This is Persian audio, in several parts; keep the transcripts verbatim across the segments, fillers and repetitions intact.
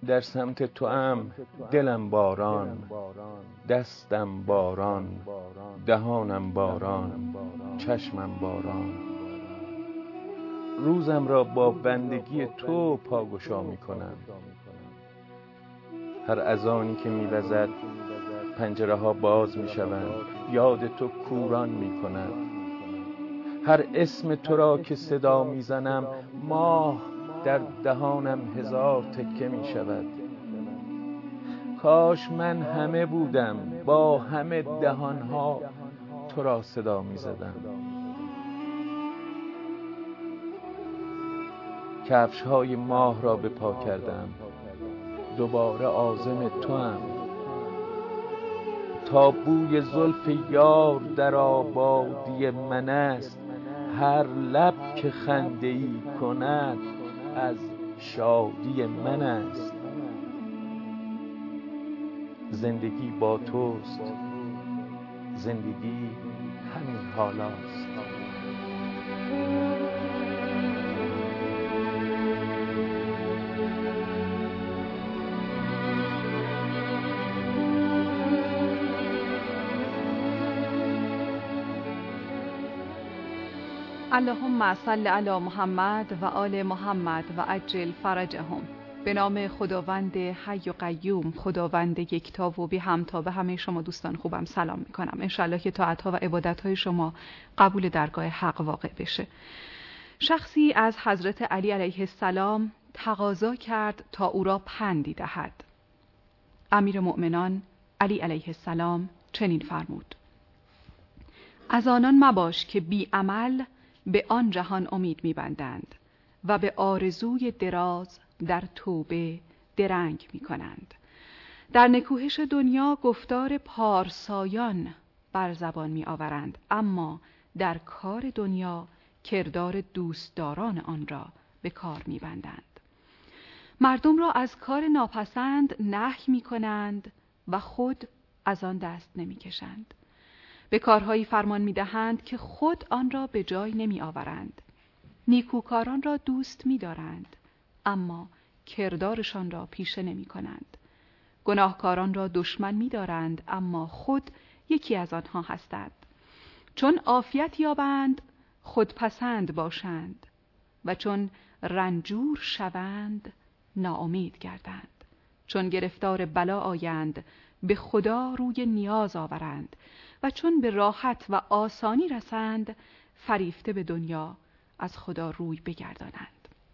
در سمت تو ام دلم باران، دستم باران، دهانم باران، چشمم باران. روزم را با بندگی تو پاگشا می کنم. هر اذانی که می وزد پنجره ها باز می شوند، یاد تو کوران می کند. هر اسم تو را که صدا می زنم، ماه در دهانم هزار تکه می شود. کاش من همه بودم، با همه دهانها تو را صدا می زدم. کفش های ماه را به پا کردم، دوباره عازم تو هم. تا بوی زلف یار در آبادی من است، هر لب که خنده ای کند از شادی من است. زندگی با توست، زندگی همین حالاست. اللهم صل علی محمد و آل محمد و عجل فرجهم. به نام خداوند حی و قیوم، خداوند یکتا و بی همتا، به همه شما دوستان خوبم سلام میکنم. انشالله که طاعت‌ها و عبادت‌های شما قبول درگاه حق واقع بشه. شخصی از حضرت علی علیه السلام تقاضا کرد تا او را پندی دهد. امیر مؤمنان علی علیه السلام چنین فرمود: از آنان مباش که بی عمل به آن جهان امید می‌بندند و به آرزوی دراز در توبه درنگ می‌کنند. در نکوهش دنیا گفتار پارسایان بر زبان می‌آورند، اما در کار دنیا کردار دوستداران آن را به کار می‌بندند. مردم را از کار ناپسند نهی می‌کنند و خود از آن دست نمی‌کشند. به کارهایی فرمان می‌دهند که خود آن را به جای نمی‌آورند. نیکوکاران را دوست می‌دارند، اما کردارشان را پیشه نمی‌کنند. گناهکاران را دشمن می‌دارند، اما خود یکی از آنها هستند. چون عافیت یابند خودپسند باشند و چون رنجور شوند ناامید گردند. چون گرفتار بلا آیند به خدا روی نیاز آورند و چون به راحت و آسانی رسند فریفته به دنیا از خدا روی بگردانند.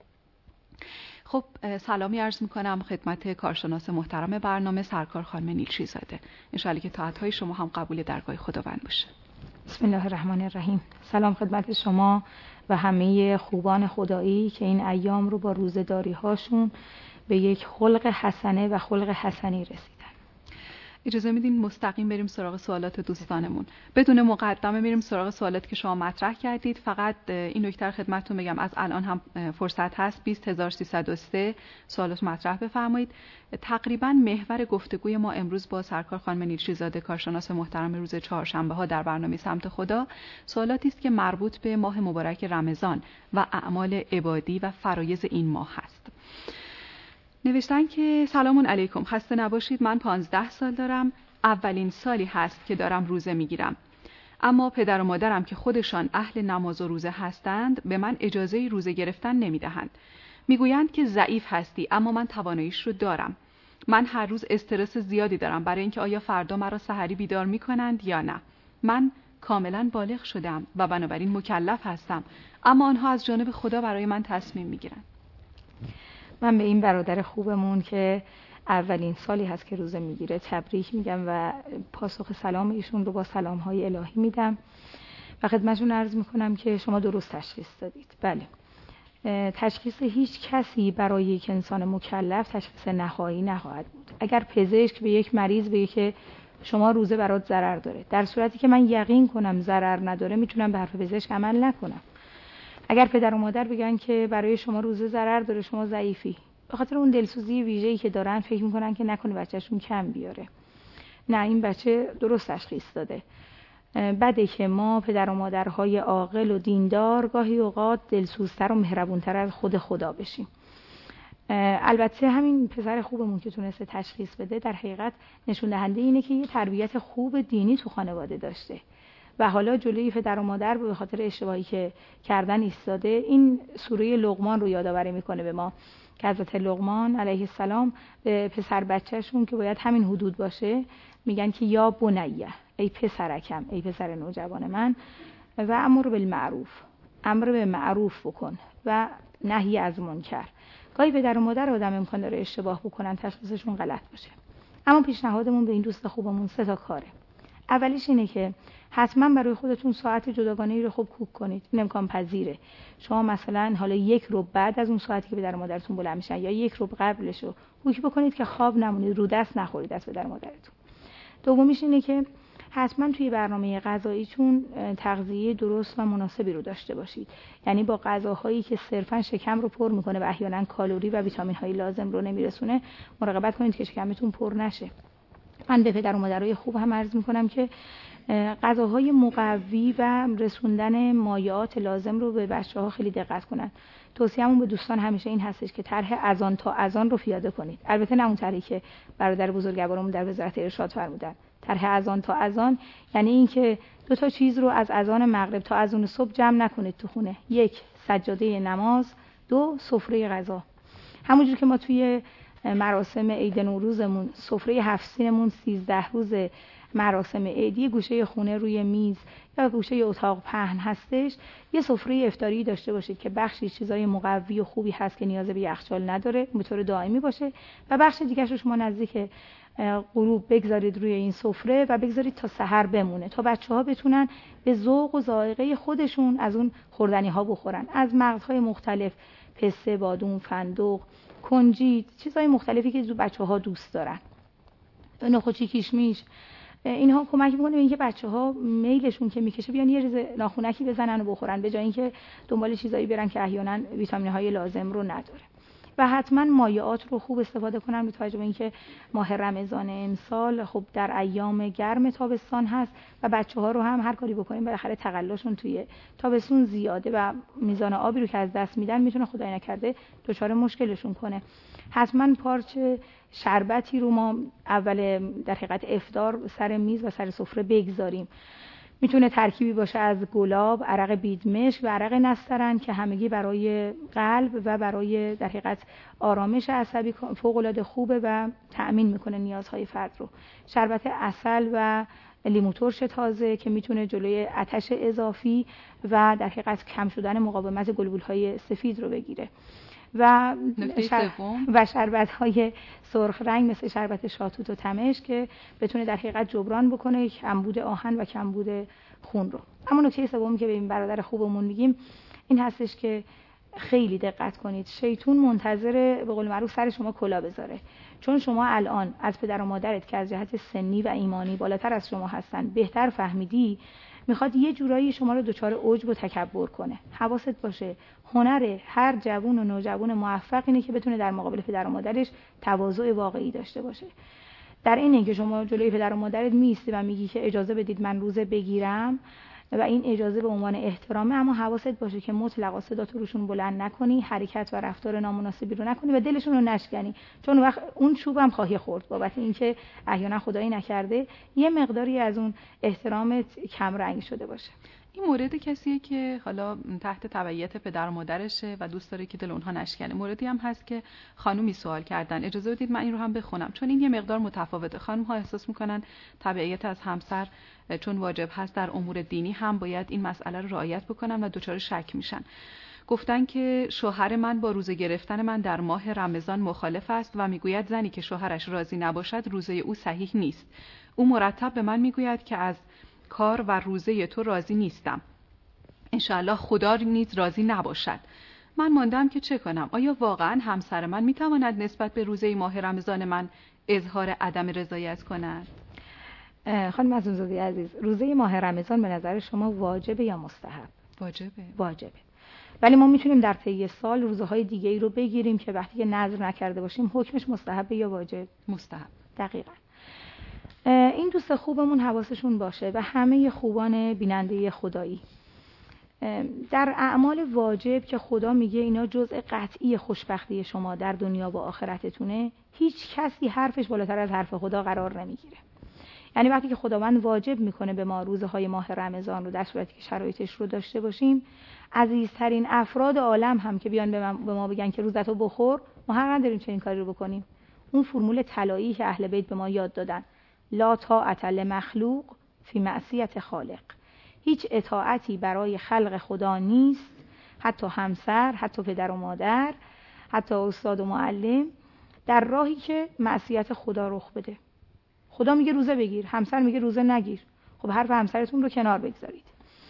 خب سلامی عرض میکنم خدمت کارشناس محترم برنامه سرکار خانم نیلچی زاده. انشاءالله که طاعت‌های شما هم قبول درگاه خداوند باشه. بسم الله الرحمن الرحیم. سلام خدمت شما و همه خوبان خدایی که این ایام رو با روزه‌داری هاشون به یک خلق حسنه و خلق حسنی رسیدن. اجازه میدین مستقیم بریم سراغ سوالات دوستانمون. بدون مقدمه میریم سراغ سوالات که شما مطرح کردید. فقط این نکته رو خدمتتون بگم، از الان هم فرصت هست بیست هزار و سیصد و سه سوالات مطرح بفرمایید. تقریبا محور گفتگوی ما امروز با سرکار خانم نیلچی زاده کارشناس محترم روز چهارشنبه ها در برنامه سمت خدا سوالاتی است که مربوط به ماه مبارک رمضان و اعمال عبادی و فرایض این ماه هست. نوشتن که سلام علیکم، خسته نباشید. من پانزده سال دارم. اولین سالی هست که دارم روزه میگیرم. اما پدر و مادرم که خودشان اهل نماز و روزه هستند به من اجازه روزه گرفتن نمیدهند. میگویند که ضعیف هستی، اما من تواناییش رو دارم. من هر روز استرس زیادی دارم برای اینکه آیا فردا مرا سحری بیدار میکنند یا نه. من کاملا بالغ شدم و بنابراین مکلف هستم، اما آنها از جانب خدا برای من تصمیم میگیرند. من به این برادر خوبمون که اولین سالی هست که روزه میگیره تبریک میگم و پاسخ سلام ایشون رو با سلام‌های الهی میدم و خدمتتون عرض میکنم که شما درست تشخیص دادید. بله، تشخیص هیچ کسی برای یک انسان مکلف تشخیص نهایی نخواهد بود. اگر پزشک به یک مریض بگه که شما روزه برات ضرر داره، در صورتی که من یقین کنم ضرر نداره میتونم به حرف پزشک عمل نکنم. اگر پدر و مادر بگن که برای شما روزه ضرر داره، شما ضعیفی، به خاطر اون دلسوزی ویژه‌ای که دارن فکر میکنن که نکنه بچه‌شون کم بیاره. نه، این بچه درست تشخیص داده. بده که ما پدر و مادرهای عاقل و دیندار گاهی اوقات دلسوزتر و مهربونتر از خود خدا بشیم. البته همین پسر خوبمون که تونسته تشخیص بده در حقیقت نشون دهنده اینه که یه تربیت خوب دینی تو خانواده داشته و حالا جلوی پدر و مادر به خاطر اشتباهی که کردن ایستاده. این سوره لقمان رو یادآوری میکنه به ما که حضرت لقمان علیه السلام به پسر بچه‌شون که باید همین حدود باشه میگن که یا بنیه، ای پسرکم، ای پسر نوجوان من، و امر بالمعروف، امر به معروف بکن و نهی از منکر. گاهی پدر و مادر آدم امکان داره اشتباه بکنن، تشخیصشون غلط باشه. اما پیشنهادمون به این دوست خوبمون سه تا کاره. اولیش اینه که حتما برای خودتون ساعت جداگانه‌ای رو خوب کوک کنید. این امکان پذیره. شما مثلا حالا یک رو بعد از اون ساعتی که پدر و مادرتون بلند میشن یا یک رو قبلش رو کوک بکنید که خواب نمونید، رو دست نخورید از پدر و مادرتون. دومیش اینه که حتما توی برنامه غذاییتون تغذیه درست و مناسبی رو داشته باشید. یعنی با غذاهایی که صرفا شکم رو پر میکنه و احیانا کالری و ویتامین های لازم رو نمیرسونه مراقبت کنید که شکمتون پر نشه. من به پدر و مادرای خوب هم عرض میکنم که غذاهای مقوی و رسوندن مایعات لازم رو به بچه‌ها خیلی دقت کنن. توصیه‌مون به دوستان همیشه این هستش که طرح از آن تا از آن رو پیاده کنید. البته نه اون طرحی که برادر بزرگوارمون در وزارت ارشاد فرمودن. طرح از آن تا از آن یعنی اینکه دو تا چیز رو از اذان مغرب تا اذان صبح جمع نکنید تو خونه. یک، سجاده نماز، دو، سفره غذا. همونجور که ما توی مراسم عید نوروزمون سفره هفت سینمون سیزده روز مراسم عیدی گوشه خونه روی میز یا گوشه اتاق پهن هستش، یه سفره افطاری داشته باشید که بخشی چیزای مقوی و خوبی هست که نیاز به یخچال نداره به طور دائمی باشه و بخش دیگه‌ش رو شما نزدیک غروب بگذارید روی این سفره و بگذارید تا سحر بمونه تا بچه‌ها بتونن به ذوق و ذائقه خودشون از اون خوردنی‌ها بخورن، از مغزهای مختلف، پسته، بادوم، فندق، کنجی، چیزهای مختلفی که بچه‌ها دوست دارن، نخودچی، کشمیش. اینها کمک میکنه به اینکه بچه‌ها میلشون که میکشه بیان یه ریز ناخونکی بزنن و بخورن به جای اینکه دنبال چیزایی برن که احیانا ویتامین‌های لازم رو نداره. و حتما مایعات رو خوب استفاده کنن به توجه به اینکه ماه رمضان امسال خب در ایام گرم تابستان هست و بچه‌ها رو هم هر کاری بکنیم بالاخره تقلاشون توی تابستون زیاده و میزان آبی رو که از دست میدن میتونه خدای نکرده دچار مشکلشون کنه. حتما پارچه شربتی رو ما اول در حقیقت افطار سر میز و سر سفره بگذاریم. میتونه ترکیبی باشه از گلاب، عرق بیدمشک و عرق نسترن که همگی برای قلب و برای در حقیقت آرامش عصبی فوق‌العاده خوبه و تأمین میکنه نیازهای فرد رو. شربت عسل و لیمو ترش تازه که میتونه جلوی آتش اضافی و در حقیقت کم شدن مقاومت گلبولهای سفید رو بگیره. و شر... و شربت‌های سرخ رنگ مثل شربت شاتوت و تمش که بتونه در حقیقت جبران بکنه کمبود آهن و کمبود خون رو. اما نکته سومی که به این برادر خوبمون میگیم این هستش که خیلی دقت کنید. شیطون منتظر به قول معروف سر شما کلا بذاره، چون شما الان از پدر و مادرت که از جهت سنی و ایمانی بالاتر از شما هستن بهتر فهمیدی، میخواد یه جورایی شما رو دچار عجب و تکبر کنه. حواست باشه هنر هر جوون و نوجوان موفق اینه که بتونه در مقابل پدر و مادرش تواضع واقعی داشته باشه. در اینه که شما جلوی پدر و مادرت میستی و میگی که اجازه بدید من روزه بگیرم و این اجازه به عنوان احترامه، اما حواست باشه که مطلقا صدات روشون بلند نکنی، حرکت و رفتار نامناسبی رو نکنی و دلشون رو نشکنی، چون وقت اون چوبم خواهی خورد بابت اینکه احیانا خدایی نکرده یه مقداری از اون احترامت کم رنگ شده باشه. این مورد کسیه که حالا تحت تبعیت پدر و مادرشه و دوست داره که دل اونها نشکنه. موردی هم هست که خانومی سوال کردن، اجازه بدید من این رو هم بخونم چون این یه مقدار متفاوته. خانم ها احساس میکنن تبعیت از همسر چون واجب هست در امور دینی هم باید این مسئله رو رعایت بکنن و دچار شک میشن. گفتن که شوهر من با روزه گرفتن من در ماه رمضان مخالف است و میگوید زنی که شوهرش راضی نباشد روزه او صحیح نیست. او مرتب به من میگوید که از کار و روزه تو راضی نیستم، انشاءالله خدا نیز راضی نباشد. من ماندم که چه کنم؟ آیا واقعا همسر من میتواند نسبت به روزه ماه رمضان من اظهار عدم رضایت کند؟ خانم عزیزاده عزیز، روزه ماه رمضان به نظر شما واجبه یا مستحب؟ واجبه. واجبه. ولی ما میتونیم در طی سال روزهای دیگه ای رو بگیریم که وقتی که نذر نکرده باشیم حکمش مستحبه یا واجب؟ مستحب. دقیقاً. این دوست خوبمون حواسشون باشه و همه خوبان بیننده خدایی در اعمال واجب که خدا میگه اینا جزء قطعی خوشبختی شما در دنیا و آخرتتونه، هیچ کسی حرفش بالاتر از حرف خدا قرار نمیگیره. یعنی وقتی که خداوند واجب میکنه به ما روزهای ماه رمضان رو، در صورتی که شرایطش رو داشته باشیم، عزیزترین افراد عالم هم که بیان به ما بگن که روزتو بخور، ما حق نداریم چنین کاری رو بکنیم. اون فرمول طلایی که اهل بیت به ما یاد دادن، لا طاعة لمخلوق فی معصیت خالق، هیچ اطاعتی برای خلق خدا نیست، حتی همسر، حتی پدر و مادر، حتی استاد و معلم، در راهی که معصیت خدا رخ بده. خدا میگه روزه بگیر، همسر میگه روزه نگیر. خب حرف همسرتون رو کنار بگذارید.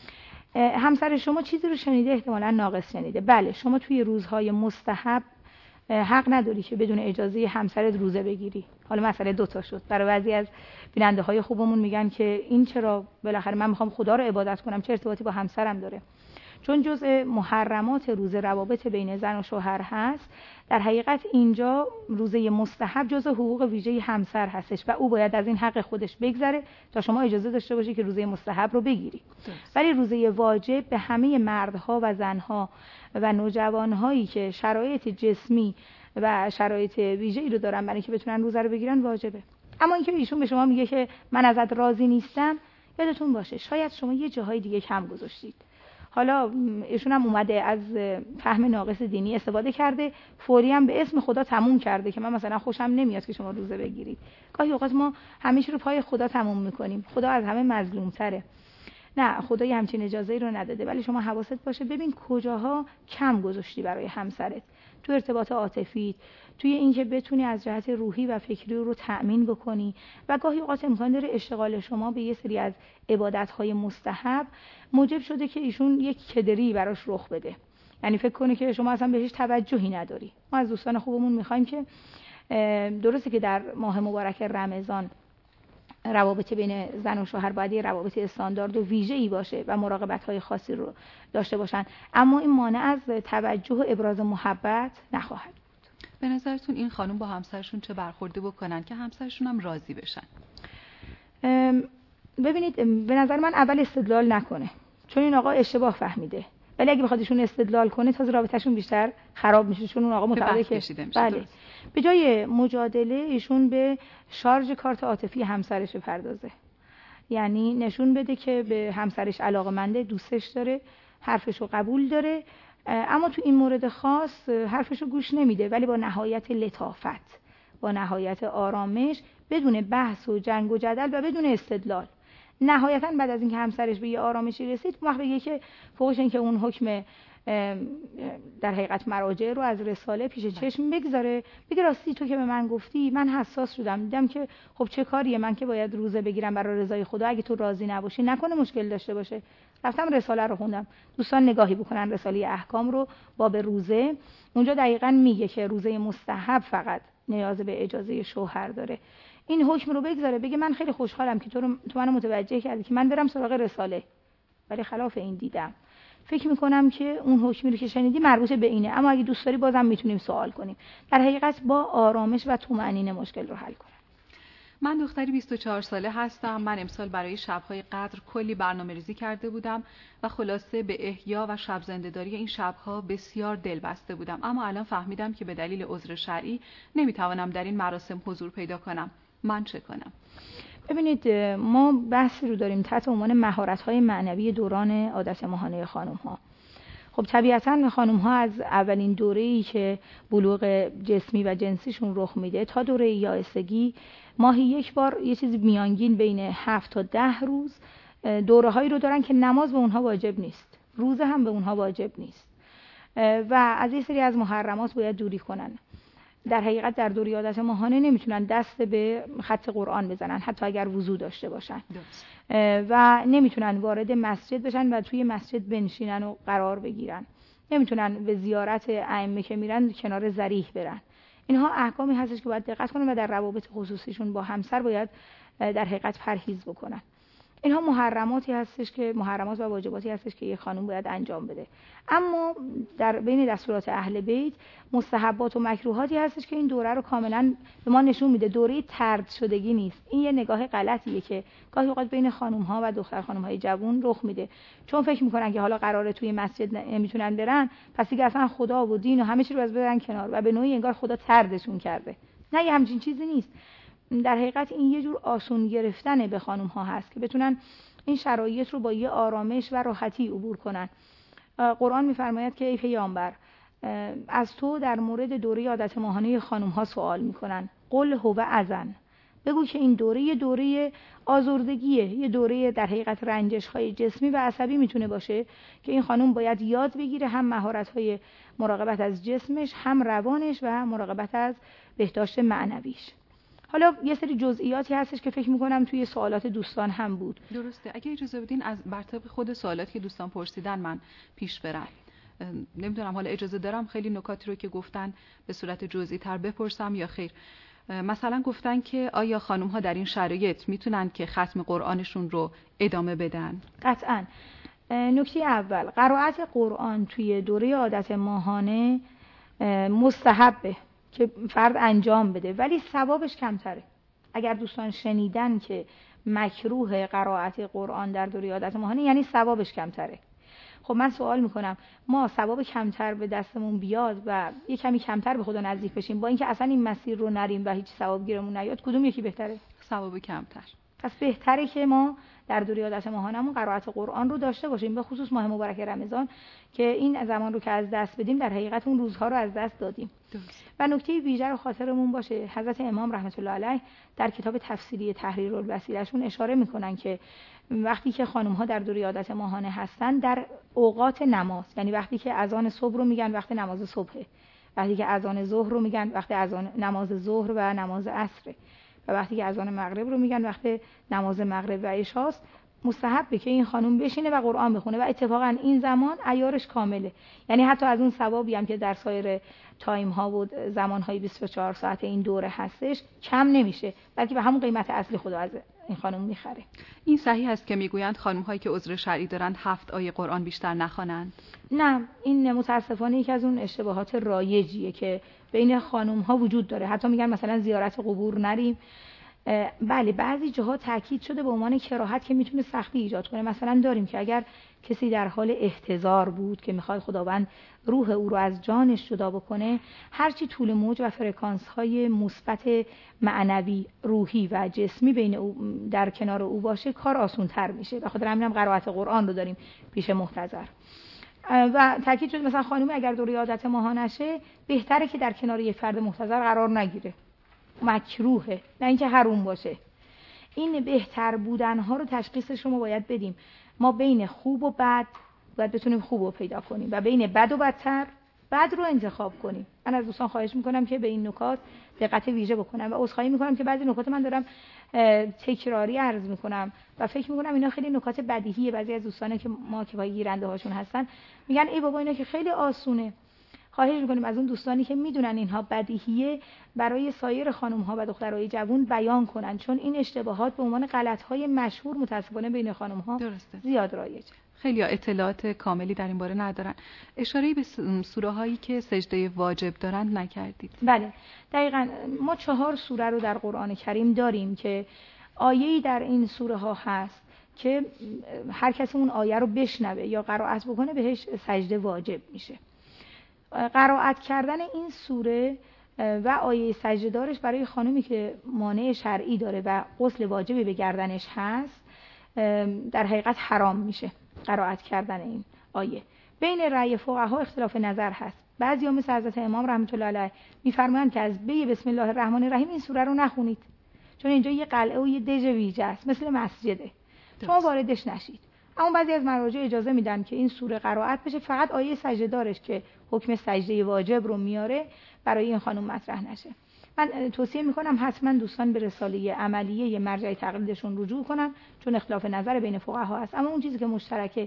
همسر شما چیزی رو شنیده، احتمالاً ناقص شنیده. بله، شما توی روزهای مستحب حق نداری که بدون اجازه همسرت روزه بگیری. حالا مسئله دوتا شد. برای بعضی از بیننده های خوبمون میگن که این چرا بالاخره من میخوام خدا رو عبادت کنم، چه ارتباطی با همسرم داره؟ چون جزء محرمات روزه روابط بین زن و شوهر هست، در حقیقت اینجا روزه مستحب جزء حقوق ویژه همسر هستش و او باید از این حق خودش بگذره تا شما اجازه داشته باشی که روزه مستحب رو بگیری. ولی روزه واجب به همه مردها و زنها و نوجوانهایی که شرایط جسمی و شرایط ویژه‌ای رو دارن برای اینکه بتونن روزه رو بگیرن واجبه. اما اینکه ایشون به شما میگه که من ازت راضی نیستم، یادتون باشه شاید شما یه جاهای دیگه کم گذاشتید. حالا ایشون هم اومده از فهم ناقص دینی استفاده کرده، فوری هم به اسم خدا تموم کرده که من مثلا خوشم نمیاد که شما روزه بگیرید. گاهی اوقات ما همیشه رو پای خدا تموم میکنیم، خدا از همه مظلوم‌تره. نه، خدا یه همچین اجازه‌ای رو نداده، ولی شما حواست باشه ببین کجاها کم گذاشتی برای همسرت، تو ارتباط عاطفی، توی اینکه بتونی از جهت روحی و فکری رو تأمین بکنی. و گاهی اوقات امکان داره اشتغال شما به یه سری از عبادت‌های مستحب موجب شده که ایشون یک کدری براش رخ بده، یعنی فکر کنه که شما اصلا بهش توجهی نداری. ما از دوستان خوبمون می‌خوایم که درسته که در ماه مبارک رمضان روابط بین زن و شوهر باید یه روابط استاندارد و ویژه‌ای باشه و مراقبت‌های خاصی رو داشته باشن، اما این مانع از توجه و ابراز محبت نخواهد بود. به نظرتون این خانم با همسرشون چه برخوردی بکنن که همسرشون هم راضی بشن؟ ببینید، به نظر من اول استدلال نکنه، چون این آقا اشتباه فهمیده. ولی اگه بخواد ایشون استدلال کنه تازه رابطه‌شون بیشتر خراب میشه، چون اون آقا معتقده که بله، به جای مجادله ایشون به شارژ کارت عاطفی همسرش بپردازه. یعنی نشون بده که به همسرش علاقه‌منده، دوستش داره، حرفشو قبول داره، اما تو این مورد خاص حرفشو گوش نمیده، ولی با نهایت لطافت، با نهایت آرامش، بدون بحث و جنگ و جدل و بدون استدلال. نهایتاً بعد از اینکه همسرش به یه آرامشی رسید، وقت بگه که فوقش این که اون حکم در حقیقت مراجع رو از رساله پیش چشم بگذاره، بگه راستی تو که به من گفتی من حساس شدم، دیدم که خب چه کاریه، من که باید روزه بگیرم برای رضای خدا، اگه تو راضی نباشی نکنه مشکل داشته باشه. رفتم رساله رو خوندم، دوستان نگاهی بکنن رساله احکام رو باب روزه، اونجا دقیقاً میگه که روزه مستحب فقط نیاز به اجازه شوهر داره. این حکم رو بگذاره، بگه من خیلی خوشحالم که تو رو تو منو متوجه کردی که من برم سراغ رساله، ولی خلاف این دیدم. فکر میکنم که اون حکمی رو که شنیدی مربوط به اینه، اما اگه دوست داری بازم میتونیم سوال کنیم. در حقیقت با آرامش و طمأنینه مشکل رو حل کنیم. من دختری بیست و چهار ساله هستم. من امسال برای شب‌های قدر کلی برنامه‌ریزی کرده بودم و خلاصه به احیا و شب زنده‌داری این شب‌ها بسیار دل بسته بودم، اما الان فهمیدم که به دلیل عذر شرعی نمیتوانم در این مراسم حضور پیدا کنم. من چه کنم؟ ببینید، ما بحثی رو داریم تحت عنوان مهارت‌های معنوی دوران عادت ماهانه خانم‌ها. خب طبیعتاً خانم‌ها از اولین دوره‌ای که بلوغ جسمی و جنسیشون رخ میده تا دوره یائسگی، ماهی یک بار یه چیزی میانگین بین هفت تا ده روز دوره‌هایی رو دارن که نماز به اونها واجب نیست، روزه هم به اونها واجب نیست و از این سری از محرمات باید دوری کنن. در حقیقت در دوره عادت ماهانه نمیتونن دست به خط قرآن بزنن، حتی اگر وضو داشته باشن دست. و نمیتونن وارد مسجد بشن و توی مسجد بنشینن و قرار بگیرن، نمیتونن به زیارت ائمه که میرن کنار ذریح برن. اینها احکامی هستش که باید دقت کنن و در روابط خصوصیشون با همسر باید در حقیقت پرهیز بکنن. اینها محرماتی هستش که محرمات و واجباتی هستش که یک خانم باید انجام بده. اما در بین دستورات اهل بیت مستحبات و مکروهاتی هستش که این دوره رو کاملا به ما نشون میده. دوره طرد شدگی نیست. این یه نگاه غلطیه که گاهی اوقات بین خانم ها و دختر خانم های جوان رخ میده، چون فکر میکنن که حالا قراره توی مسجد نمیتونن برن، پس دیگه اصلا خدا و دین و همه چی رو از بذارن کنار و به نوعی انگار خدا طردشون کرده. نه، یه همچین چیزی نیست. در حقیقت این یه جور آسون گرفتن به خانم ها هست که بتونن این شرایط رو با یه آرامش و راحتی عبور کنن. قرآن میفرماید که ای پیامبر، از تو در مورد دوره عادت ماهانه خانم ها سوال میکنن، قل هو اذن، بگو که این دوره یه دوره آزردگیه، یه دوره در حقیقت رنجش های جسمی و عصبی میتونه باشه که این خانم باید یاد بگیره هم مهارت های مراقبت از جسمش، هم روانش و مراقبت از بهداشت معنویش. حالا یه سری جزئیاتی هستش که فکر میکنم توی سوالات دوستان هم بود. درسته. اگه اجازه بدین از بر طبق خود سوالاتی که دوستان پرسیدن من پیش برم. نمیدونم حالا اجازه دارم خیلی نکاتی رو که گفتن به صورت جزئی تر بپرسم یا خیر. مثلا گفتن که آیا خانم ها در این شرایط میتونن که ختم قرآنشون رو ادامه بدن؟ قطعاً. نکته اول، قرائت قرآن توی دوره عادت ماهانه مستحبه که فرد انجام بده، ولی ثوابش کمتره. اگر دوستان شنیدن که مکروه قرائت قرآن در دوره عادت ماهانه، یعنی ثوابش کمتره. خب من سوال میکنم، ما ثواب کمتر به دستمون بیاد و یه کمی کمتر به خدا نزدیک بشیم با اینکه اصلا این مسیر رو نریم و هیچ ثواب گیرمون نیاد، کدوم یکی بهتره؟ ثواب کمتر. پس بهتره که ما در دوره عادت ماهانمون قرائت قرآن رو داشته باشیم، به خصوص ماه مبارک رمضان که این زمان رو که از دست بدیم در حقیقت اون روزها رو از دست دادیم. درست. و نکته ویژه رو خاطرمون باشه، حضرت امام رحمت الله علیه در کتاب تفسیری تحریر الوسیله‌شون اشاره میکنن که وقتی که خانم ها در دوره عادت ماهانه هستن در اوقات نماز، یعنی وقتی که اذان صبح رو میگن وقت نماز صبحه، وقتی که اذان ظهر رو میگن وقت اذان نماز ظهر و نماز عصر، و وقتی که اذان مغرب رو میگن وقت نماز مغرب و عشاست، مستحبه که این خانم بشینه و قرآن بخونه و اتفاقا این زمان عیارش کامله. یعنی حتی از اون ثوابی هم که در سایر تایم ها و زمان های بیست و چهار ساعت این دوره هستش کم نمیشه، بلکه به همون قیمت اصلی خدا از این خانم میخره. این صحیح است که میگویند خانم هایی که عذر شرعی دارند هفت آیه قرآن بیشتر نخوانند؟ نه، این متاسفانه یکی از اون اشتباهات رایجیه که بین خانم ها وجود داره. حتی میگن مثلا زیارت قبور نریم. بله، بعضی جاها تاکید شده به عنوان کراهت که میتونه سختی ایجاد کنه. مثلا داریم که اگر کسی در حال احتضار بود که میخواد خداوند روح او رو از جانش جدا بکنه، هرچی طول موج و فرکانس های مثبت معنوی، روحی و جسمی بین او در کنار او باشه، کار آسان تر میشه. به خاطر همین هم قرائت قرآن رو داریم پیش محتضر. و تاکید شده مثلا خانم اگر دوره عادت ماهانشه بهتره که در کنار یک فرد محتضر قرار نگیره، مکروهه، نه اینکه حرام باشه. این بهتر بودن ها رو تشخیصش رو ما باید بدیم. ما بین خوب و بد باید بتونیم خوب رو پیدا کنیم و بین بد و بدتر بد رو انتخاب کنیم. من از دوستان خواهش میکنم که به این نکات دقت ویژه بکنن و عذرخواهی میکنم که بعضی نکات من دارم تکراری عرض میکنم و فکر میکنم اینا خیلی نکات بدیهیه. بعضی از دوستان که ما که وای گیرنده هاشون هستن میگن ای بابا اینا که خیلی آسونه. خواهش میکنیم از اون دوستانی که میدونن اینها بدیهیه برای سایر خانم ها و دخترای جوان بیان کنن، چون این اشتباهات به عنوان غلط های مشهور متاسفانه بین خانم ها درسته. زیاد رایجه. خیلی اطلاعات کاملی در این باره ندارن. اشاره به سوره هایی که سجده واجب دارند نکردید. بله، دقیقاً ما چهار سوره رو در قرآن کریم داریم که آیه‌ای در این سوره ها هست که هر کسی اون آیه رو بشنوه یا قرائت بکنه بهش سجده واجب میشه. قرائت کردن این سوره و آیه سجده دارش برای خانمی که مانع شرعی داره و غسل واجبی به گردنش هست در حقیقت حرام میشه قرائت کردن این آیه. بین رأی فقها اختلاف نظر هست. بعضیا مثل حضرت امام رحمت الله علیه میفرمایند که از بی بسم الله الرحمن الرحیم این سوره رو نخونید، چون اینجا یه قلعه و یه دژ ویژه است، مثل مسجده، شما واردش نشید. اما بعضی از مراجع اجازه میدن که این سوره قرائت بشه، فقط آیه سجده دارش که حکم سجده واجب رو میاره برای این خانم مطرح نشه. من توصیه میکنم حتما دوستان به رساله عملیه مرجع تقلیدشون رجوع کنن، چون اختلاف نظر بین فقها هست. اما اون چیزی که مشترکه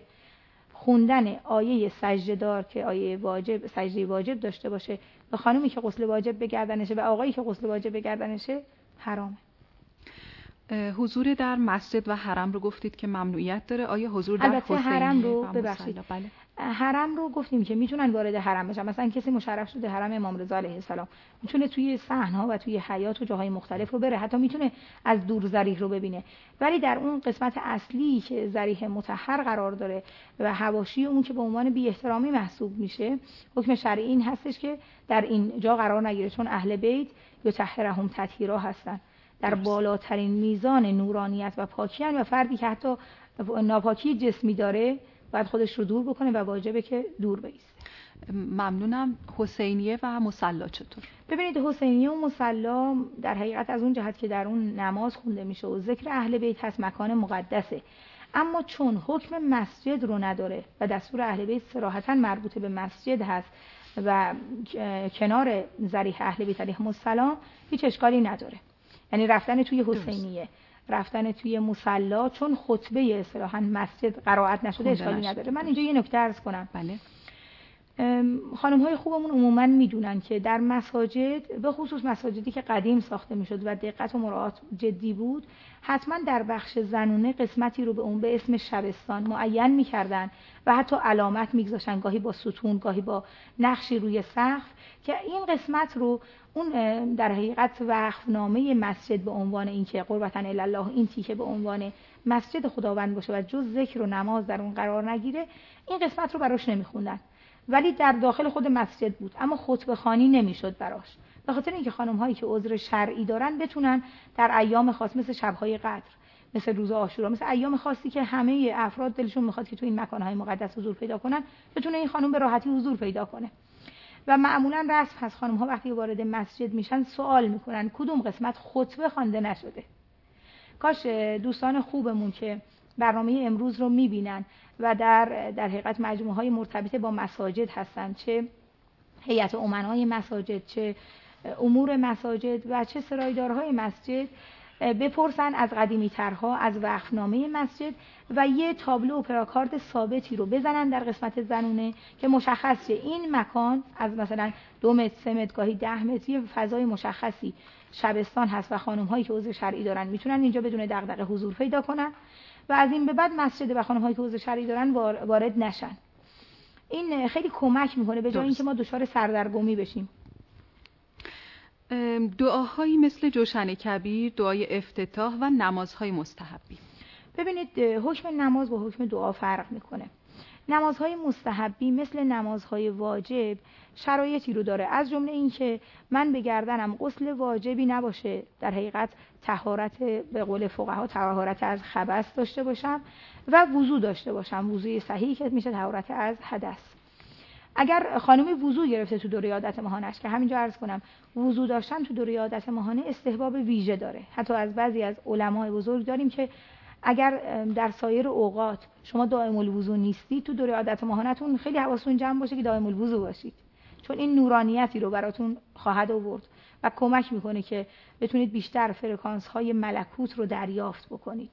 خوندن آیه سجده دار که آیه واجب سجده واجب داشته باشه و خانمی که غسل واجب به گردنشه و آقایی که غسل واجب به گردنشه حرامه. حضور در مسجد و حرم رو گفتید که ممنوعیت داره. آیا حضور در البته حرم رو و ببخشید بله. حرم رو گفتیم که میتونن وارد حرم بشن. مثلا کسی مشرف شده حرم امام رضا علیه السلام میتونه توی صحن‌ها و توی حیات و جاهای مختلف رو بره، حتی میتونه از دور ذریح رو ببینه. ولی در اون قسمت اصلی که ذریح مطهر قرار داره و حواشی اون که به عنوان بی احترامی محسوب میشه، حکم شرعی این هستش که در این جا قرار نگیره، چون اهل بیت یطهرهم تطهیرا هستن، در بالاترین میزان نورانیت و پاکی هستن و فردی که حتی ناپاکی جسمی داره باید خودش رو دور بکنه و واجبه که دور بایسته. ممنونم. حسینیه و مصلی چطور؟ ببینید حسینیه و مصلی در حقیقت از اون جهت که در اون نماز خونده میشه و ذکر اهل بیت هست، مکان مقدسه، اما چون حکم مسجد رو نداره و دستور اهل بیت صراحتاً مربوط به مسجد هست و کنار ذریح اهل بیت علیهم السلام، هیچ اشکالی نداره. یعنی رفتن توی حسینیه، رفتن توی مصلی، چون خطبه اصطلاحاً مسجد قرائت نشده اشکالی نداره. من اینجا یه نکته عرض کنم. بله. خانم‌های خوبمون عموماً میدونن که در مساجد، به خصوص مساجدی که قدیم ساخته میشد و دقت و مراعات جدی بود، حتما در بخش زنونه قسمتی رو به اون به اسم شبستان معین میکردن و حتی علامت میگذاشتن، گاهی با ستون گاهی با نقشی روی سقف، که این قسمت رو اون در حقیقت وقفنامه مسجد به عنوان اینکه قربتاً الی الله، این تیکه به عنوان مسجد خداوند باشه و جز ذکر و نماز در اون قرار نگیره، این قسمت رو براش نمیخوندن، ولی در داخل خود مسجد بود، اما خطبه خوانی نمیشد براش، به خاطر اینکه خانم هایی که عذر شرعی دارن بتونن در ایام خاص مثل شبهای قدر، مثل روز عاشورا، مثل ایام خاصی که همه افراد دلشون میخواد که تو این مکانهای مقدس حضور پیدا کنن، بتونه این خانم به راحتی حضور پیدا کنه. و معمولا رسم هست خانم ها وقتی وارد مسجد میشن سوال میکنن کدوم قسمت خطبه خوانده نشده. کاش دوستان خوبمون که برنامه امروز رو میبینن و در در حقیقت مجموعه های مرتبط با مساجد هستن، چه هیئت امنای مساجد، چه امور مساجد و چه سرایدارهای مسجد، بپرسن از قدیمی ترها از وقفنامه مسجد و یه تابلو و پلاکارد ثابتی رو بزنن در قسمت زنونه که مشخص شه این مکان از مثلا دو متر سه متر گاهی ده متر یه فضای مشخصی شبستان هست و خانم هایی که عضو شرعی دارن میتونن اینجا بدون دغدغه حضور پیدا کنن و از این به بعد مسجد و خانم هایی که عضو شرعی دارن وارد نشن. این خیلی کمک میکنه به جای اینکه ما دچار سردرگمی بشیم. دعاهایی مثل جوشن کبیر، دعای افتتاح و نمازهای مستحبی. ببینید حکم نماز با حکم دعا فرق میکنه. نمازهای مستحبی مثل نمازهای واجب شرایطی رو داره، از جمله این که من به گردنم غسل واجبی نباشه، در حقیقت طهارت به قول فقها طهارت از خبث داشته باشم و وضو داشته باشم، وضوی صحیحی که میشه طهارت از حدث. اگر خانمی وضو گرفته تو دوره عادت ماهانش، که همینجا عرض کنم وضو داشتن تو دوره عادت ماهانه استحباب ویژه داره، حتی از بعضی از علمای بزرگ داریم که اگر در سایر اوقات شما دائم الوضو نیستی، تو دوره عادت ماهانتون خیلی حواستون جمع باشه که دائم الوضو باشید، چون این نورانیتی رو براتون خواهد آورد و کمک میکنه که بتونید بیشتر فرکانس های ملکوت رو دریافت بکنید.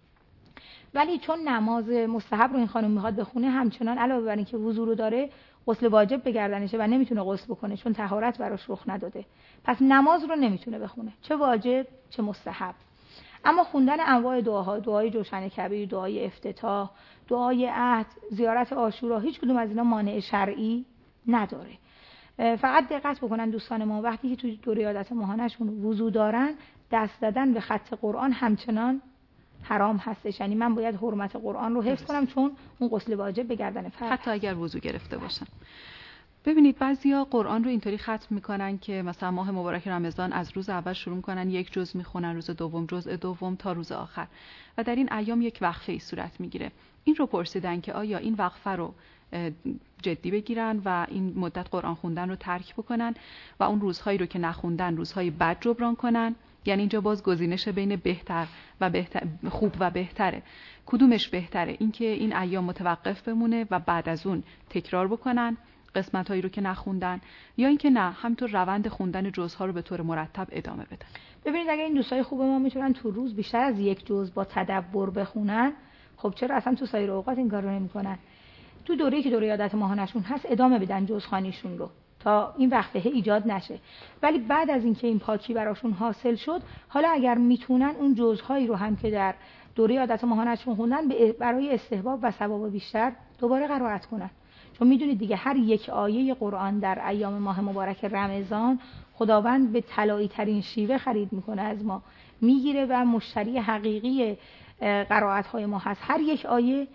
ولی چون نماز مستحب رو این خانم میخواد بخونه، همچنان علاوه بر اینکه وضو رو داره، غسل واجب به گردنشه و نمیتونه غسل بکنه چون طهارت براش رخ نداده، پس نماز رو نمیتونه بخونه، چه واجب چه مستحب. اما خوندن انواع دعاها، دعای جوشن کبیر، دعای افتتاح، دعای عهد، زیارت عاشورا، هیچ کدوم از اینا مانع شرعی نداره. فقط دقت بکنن دوستان ما وقتی که توی دوره عادت ماهانه‌شون وضو دارن، دست دادن به خط قرآن همچنان حرام هستش. یعنی من باید حرمت قرآن رو حفظ کنم چون اون غسل واجب به گردن فرد حتی اگر وضو گرفته باشن. ببینید بعضیا قرآن رو اینطوری ختم میکنن که مثلا ماه مبارک رمضان از روز اول شروع میکنن یک جزء میخونن، روز دوم جزء دوم تا روز آخر و در این ایام یک وقفه ای صورت میگیره. این رو پرسیدن که آیا این وقفه رو جدی بگیرن و این مدت قرآن خوندن رو ترک بکنن و اون روزهایی رو که نخوندن روزهای بد جبران کنن؟ یعنی اینجا باز گزینش بین بهتر و بهتر، خوب و بهتره. کدومش بهتره؟ اینکه این ایام متوقف بمونه و بعد از اون تکرار بکنن قسمت هایی رو که نخوندن، یا اینکه نه همینطور روند خوندن جزء ها رو به طور مرتب ادامه بدن؟ ببینید اگه این دوستای خوب ما میتونن تو روز بیشتر از یک جزء با تدبر بخونن، خب چرا اصلا تو سایر اوقات این کارو نمیکنن؟ تو دوره‌ای که دوره عادت ماهانه‌شون هست ادامه بدن جزء خوانیشون رو تا این وقفه ایجاد نشه. ولی بعد از اینکه این پاکی براشون حاصل شد، حالا اگر میتونن اون جزءهایی رو هم که در دوره عادت ماهانه‌شون خوندن برای استحباب و ثواب بیشتر دوباره قرائت کنن. چون میدونید دیگه هر یک آیه قرآن در ایام ماه مبارک رمضان خداوند به طلایی ترین شیوه خرید میکنه از ما، میگیره و مشتری حقیقی قرائت های ما هست. هر یک آیه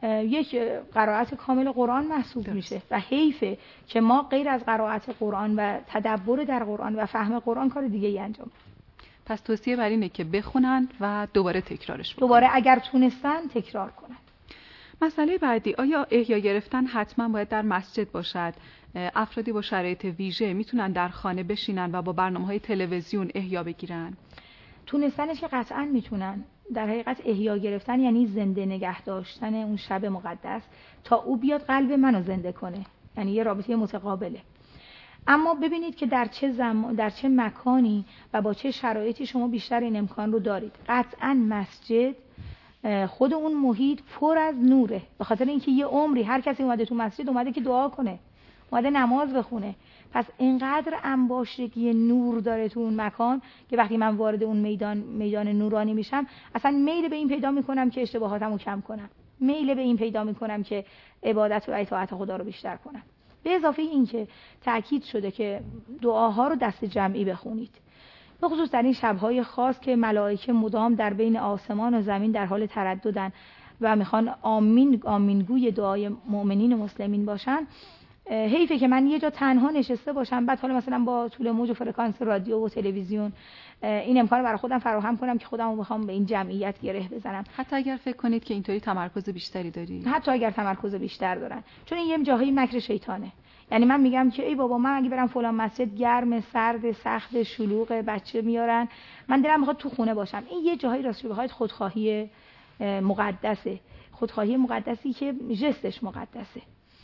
یک قرائت کامل قرآن محسوب درست. میشه و حیفه که ما غیر از قرائت قرآن و تدبر در قرآن و فهم قرآن کار دیگه ای انجام. پس توصیه بر اینه که بخونن و دوباره تکرارش بکنن. دوباره اگر تونستن تکرار کنن. مسئله بعدی، آیا احیا گرفتن حتما باید در مسجد باشد؟ افرادی با شرایط ویژه میتونن در خانه بشینن و با برنامه‌های تلویزیون احیا بگیرن؟ تونستنش که قطعا میتونن. در حقیقت احیا گرفتن یعنی زنده نگه داشتن اون شب مقدس تا او بیاد قلب منو زنده کنه، یعنی یه رابطه متقابله. اما ببینید که در چه زمان، در چه مکانی و با چه شرایطی شما بیشتر این امکان رو دارید. قطعا مسجد خود اون محیط پر از نوره، به خاطر اینکه یه عمری هر کسی اومده تو مسجد اومده که دعا کنه، اومده نماز بخونه. پس اینقدر انباشتگی نور داره تو اون مکان که وقتی من وارد اون میدان میدان نورانی میشم اصلا میل به این پیدا میکنم که اشتباهاتمو کم کنم، میل به این پیدا میکنم که عبادت و اطاعت خدا رو بیشتر کنم. به اضافه این که تأکید شده که دعاها رو دست جمعی بخونید، به خصوص در این شب‌های خاص که ملائکه مدام در بین آسمان و زمین در حال ترددن و میخوان آمین آمینگوی دعای مؤمنین و مسلمین باشن. حیفه که من یه جا تنها نشسته باشم، بعد حالا مثلا با طول موج و فرکانس رادیو و تلویزیون این امکان رو برای خودم فراهم کنم که خودم رو بخوام به این جمعیت گره بزنم. حتی اگر فکر کنید که اینطوری تمرکز بیشتری داری، حتی اگر تمرکز بیشتر دارن، چون این یه جاهایی مکر شیطانه. یعنی من میگم که ای بابا من اگه برم فلان مسجد گرم، سرد، سخت، شلوغ، بچه میارن، من دلم میخواد تو خونه باشم. این یه جاهایی راستش بخواید خودخواهی مقدسه، خودخواهی مقدسی که ژستش مقدسه.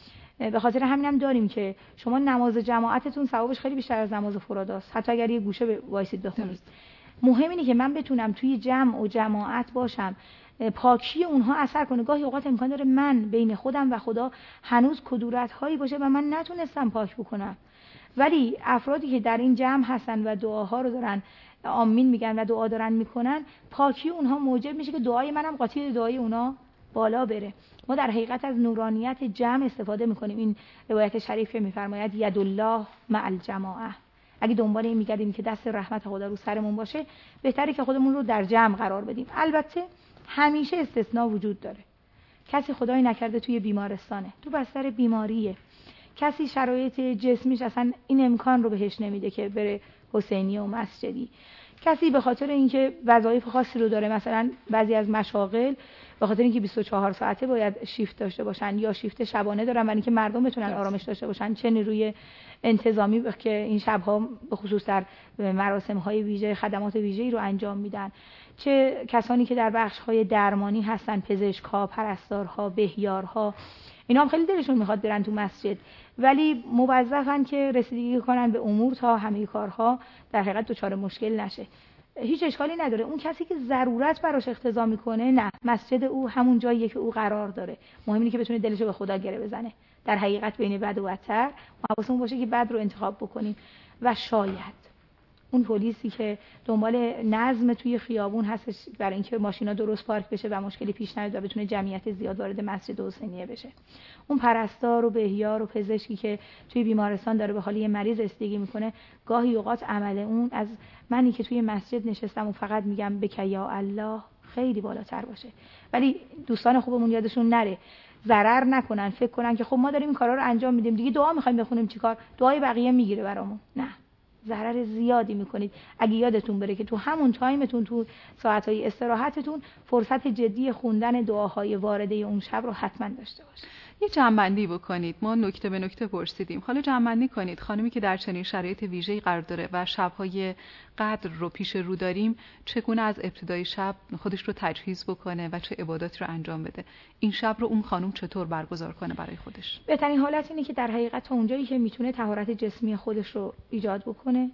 به خاطر همینم داریم که شما نماز جماعتتون ثوابش خیلی بیشتر از نماز فراداست، حتی اگر یه گوشه وایسید بخونید. مهم اینه که من بتونم توی جمع و جماعت باشم، پاکی اونها اثر کنه. گاهی اوقات امکان داره من بین خودم و خدا هنوز کدورت هایی باشه و من نتونستم پاک بکنم، ولی افرادی که در این جمع هستن و دعاها رو دارن آمین میگن و دعا دارن میکنن، پاکی اونها موجب میشه که دعای منم قاطی دعای اونا بالا بره. ما در حقیقت از نورانیت جمع استفاده میکنیم. این روایت شریف که میفرماید ید الله مع الجماعه، اگه دنبال این میگردیم که دست رحمت خدا رو سرمون باشه، بهتره که خودمون رو در جمع قرار بدیم. البته همیشه استثناء وجود داره. کسی خدای نکرده توی بیمارستانه، تو بستر بیماریه، کسی شرایط جسمیش اصلا این امکان رو بهش نمیده که بره حسینیه و مسجدی، کسی به خاطر اینکه وظایف خاصی رو داره، مثلا بعضی از مشاغل به خاطر اینکه بیست و چهار ساعته باید شیفت داشته باشن یا شیفت شبانه دارن و اینکه مردم بتونن آرامش داشته باشن، چه نیروی انتظامی که این شبها به خصوص در مراسم‌های ویژه خدمات ویژه‌ای رو انجام میدن، چه کسانی که در بخش‌های درمانی هستن، پزشک‌ها، پرستارها، بهیارها، اینا هم خیلی دلشون میخواد برن تو مسجد ولی موظفن که رسیدگی کنن به امور تا همه کارها در حقیقت دچار مشکل نشه. هیچ اشکالی نداره. اون کسی که ضرورت براش اقتضا میکنه، نه، مسجد او همون جاییه که او قرار داره. مهم اینه که بتونه دلشو به خدا گره بزنه. در حقیقت بین بد و بدتر حواسمون باشه که بد رو انتخاب بکنیم. و شاید اون پلیسی که دنبال نظم توی خیابون هستش برای اینکه ماشینا درست پارک بشه و مشکلی پیش نیاد و بتونه جمعیت زیاد وارد مسجد حسینیه بشه، اون پرستار و بهیار و پزشکی که توی بیمارستان داره به حال یه مریض رسیدگی میکنه، گاهی اوقات عمل اون از منی که توی مسجد نشستم و فقط میگم بک یا الله خیلی بالاتر باشه. ولی دوستان خوبمون یادشون نره ضرر نکنن، فکر کنن که خب ما داریم این کارا رو انجام میدیم دیگه، دعا میخوایم بخونیم چیکار، دعای بقیه میگیره برامون. نه، ضرر زیادی میکنید. اگه یادتون بره که تو همون تایمتون، تو ساعتهای استراحتتون، فرصت جدی خوندن دعاهای وارده اون شب رو حتما داشته باشید. یه جمع‌بندی بکنید. ما نکته به نکته پرسیدیم، حالا جمع‌بندی کنید. خانمی که در چنین شرایط ویژه‌ای قرار داره و شب‌های قدر رو پیش رو داریم، چگونه از ابتدای شب خودش رو تجهیز بکنه و چه عباداتی رو انجام بده؟ این شب رو اون خانم چطور برگزار کنه برای خودش؟ بهترین حالت اینه که در حقیقت تا اونجایی که میتونه طهارت جسمی خودش رو ایجاد بکنه،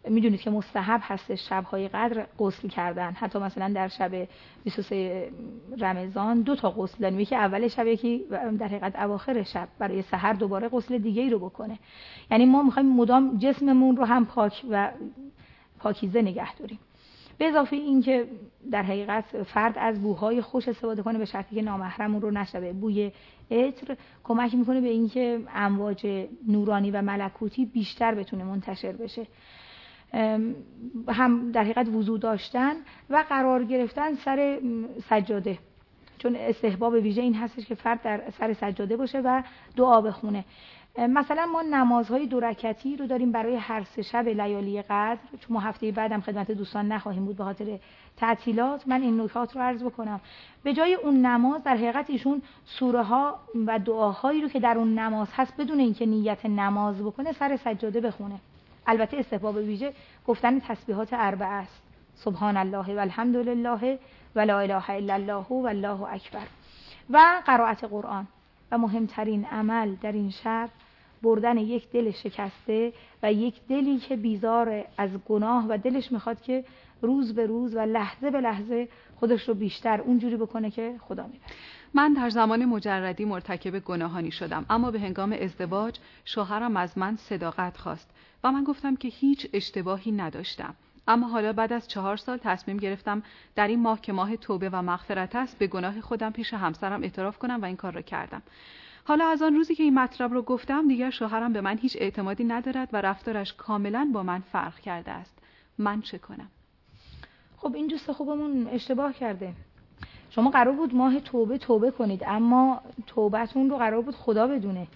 میدونید که مستحب هستش شب‌های قدر غسل کردن. حتی مثلا در شب بیست و سه رمضان دو تا غسل داریم، یکی اول شب، یکی در حقیقت اواخر شب، برای سحر دوباره غسل دیگه‌ای رو بکنه. یعنی ما می‌خوایم مدام جسممون رو هم پاک و پاکیزه نگه داریم. به اضافه این که در حقیقت فرد از بوهای خوش استفاده کنه به شرطی که نامحرم رو نشنوه. بوی عطر کمک میکنه به این که امواج نورانی و ملکوتی بیشتر بتونه منتشر بشه. هم در حقیقت وضو داشتن و قرار گرفتن سر سجاده، چون استحباب ویژه این هستش که فرد در سر سجاده باشه و دعا بخونه. مثلا ما نمازهای دو رکعتی رو داریم برای هر سه شب لیالی قدر، چون ما هفته بعدم خدمت دوستان نخواهیم بود به خاطر تعطیلات. من این نکات رو عرض بکنم. به جای اون نماز در حقیقت ایشون سوره ها و دعاهایی رو که در اون نماز هست بدون اینکه نیت نماز بکنه سر سجاده بخونه. البته استحباب ویژه گفتن تسبیحات اربعه است: سبحان الله و الحمد لله و لا اله الا الله و الله اکبر، و قرائت قرآن. و مهمترین عمل در این شب بردن یک دل شکسته و یک دلی که بیزار از گناه و دلش میخواد که روز به روز و لحظه به لحظه خودش رو بیشتر اونجوری بکنه که خدا میبره. من در زمان مجردی مرتکب گناهانی شدم، اما به هنگام ازدواج شوهرم از من صداقت خواست و من گفتم که هیچ اشتباهی نداشتم. اما حالا بعد از چهار سال تصمیم گرفتم در این ماه که ماه توبه و مغفرت است به گناه خودم پیش همسرم اعتراف کنم و این کار را کردم. حالا از آن روزی که این مطلب رو گفتم دیگر شوهرم به من هیچ اعتمادی ندارد و رفتارش کاملا با من فرق کرده است. من چه کنم؟ خب این دوست خوبمون اشتباه کرده. شما قرار بود ماه توبه توبه کنید، اما توبتون رو قرار بود خدا بدونه.